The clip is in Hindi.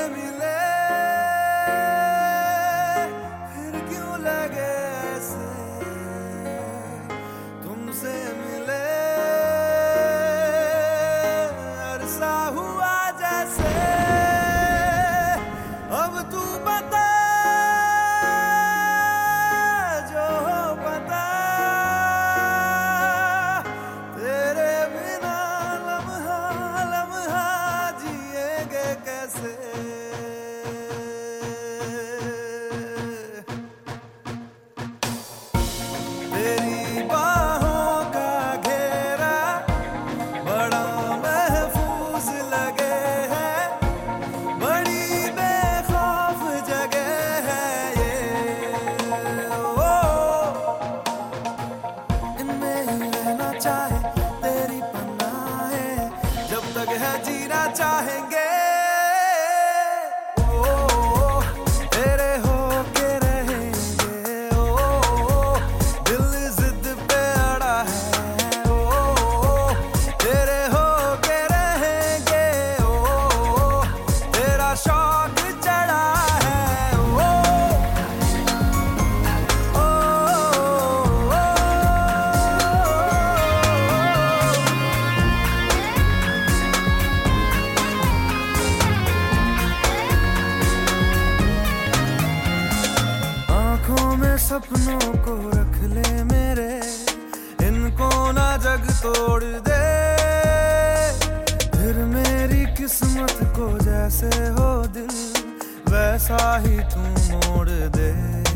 मिले फिर क्यों लगे ऐसे, तुमसे मिले अरसा हुआ जैसे। अब तू बता जो पता, तेरे बिना लम्हा लम्हा जिएंगे कैसे। तेरी बाहों का घेरा बड़ा महफूज लगे है, बड़ी बेखौफ जगह है ये। ओ इनमें ही रहना चाहे तेरी पनाहें, जब तक है जीना चाहेंगे। ओ तेरे होके रहेंगे, ओ दिल जिद पे अड़ा है। ओ तेरे होके रहेंगे, ओ तेरा शौक चढ़ा है। ओ आँखों में सपनों को रख ले मेरे, इनको ना जग तोड़ दे। फिर मेरी किस्मत को जैसे हो दिल, वैसा ही तू मोड़ दे।